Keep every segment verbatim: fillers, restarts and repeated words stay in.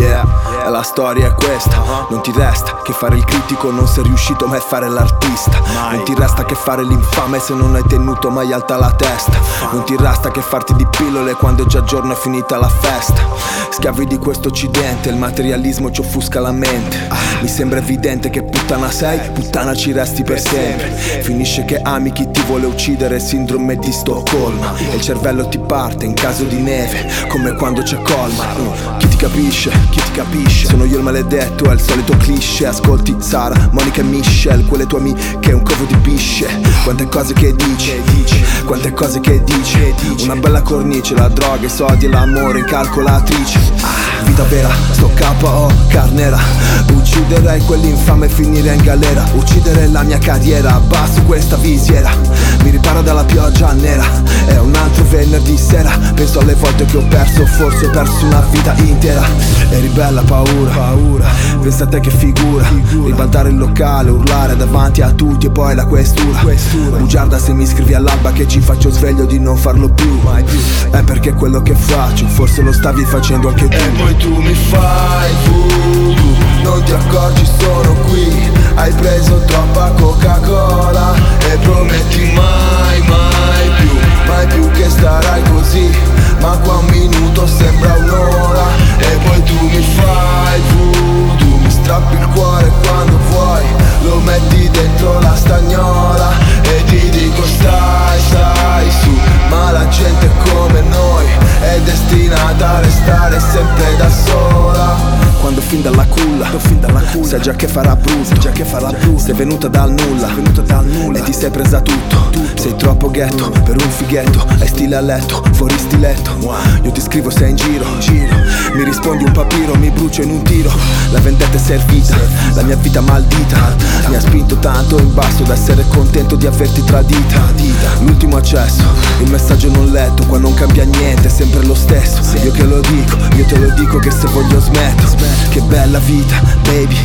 Yeah, e la storia è questa. Non ti resta che fare il critico, non sei riuscito mai a fare l'artista. Non ti resta che fare l'infame se non hai tenuto mai alta la testa. Non ti resta che farti di pillole quando è già giorno è finita la festa. Schiavi di questo occidente, il materialismo ci offusca la mente. Mi sembra evidente che puttana sei, puttana ci resti per sempre. Finisce che ami chi ti vuole uccidere, sindrome di Stoccolma. E il cervello ti parte in caso di neve, come quando c'è colma. uh, Chi ti capisce, chi ti capisce? Sono io il maledetto, è il solito cliché. Ascolti Sara, Monica e Michelle, quelle tue amiche, un covo di bisce. Quante cose che dici, quante cose che dici. Una bella cornice, la droga, i soldi e l'amore in calcolatrice. Vita vera, sto K O, carnera. Ucciderei quell'infame e finire in galera. Uccidere la mia carriera, abbasso questa visiera. Mi riparo dalla pioggia nera. È un altro venerdì sera. Penso alle volte che ho perso, forse ho perso una vita intera. Eri bella, paura, paura. Pensa a te che figura. Ribaltare il locale, urlare davanti a tutti e poi la questura. Bugiarda se mi scrivi all'alba che ci faccio sveglio di non farlo più. È perché quello che faccio, forse lo stavi facendo anche tu. E poi tu mi fai voodoo, non ti accorgi sono qui. Hai preso troppa Coca-Cola e prometti mai, mai più, mai più che starai così. Ma qua un minuto sembra un'ora. E poi tu mi fai voodoo, mi strappi il cuore quando vuoi. Lo metti dentro la stagnola e ti dico stai, stai su. Ma la gente come noi è destinata a restare sempre da sola. Quando fin dalla culla, fin dalla culla, sai già che farà brutto, già che farà brutto. Sei venuta dal nulla, venuta dal nulla, e ti sei presa tutto, tutto. Sei troppo ghetto per un fighetto, hai stile a letto, fuori stiletto. Io ti scrivo sei in giro, giro. Mi rispondi un papiro, mi brucio in un tiro. La vendetta è servita, la mia vita maldita mi ha spinto tanto in basso da essere contento di averti tradita. L'ultimo accesso, il messaggio non letto, qua non cambia niente, è sempre lo stesso. Io che lo dico, io te lo dico che se voglio smetto. Che bella vita, baby,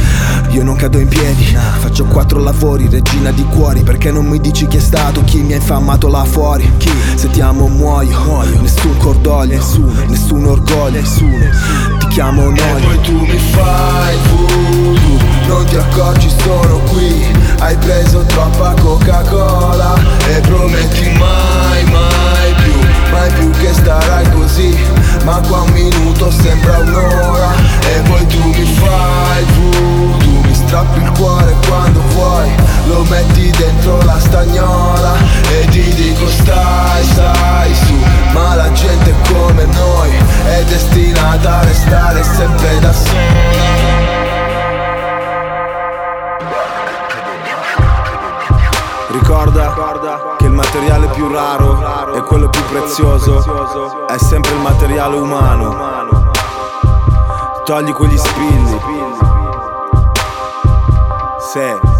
io non cado in piedi. Faccio quattro lavori, regina di cuori. Perché non mi dici chi è stato, chi mi ha infamato là fuori? Se ti amo muoio, nessun cordoglio, nessun orgoglio. Ti chiamo noi. E poi tu mi fai voodoo, non ti accorgi sono qui. Hai preso troppa Coca-Cola e prometti mai, mai più, mai più che starai così. Ma qua un minuto sembra un'ora. E poi tu mi fai voodoo, mi strappi il cuore quando vuoi. Lo metti dentro la stagnola e ti dico stai, stai su. Ma la gente come noi è destinata a restare sempre da sola. Ricorda che il materiale più raro e quello più prezioso è sempre il materiale umano. Togli quegli spilli. Sì.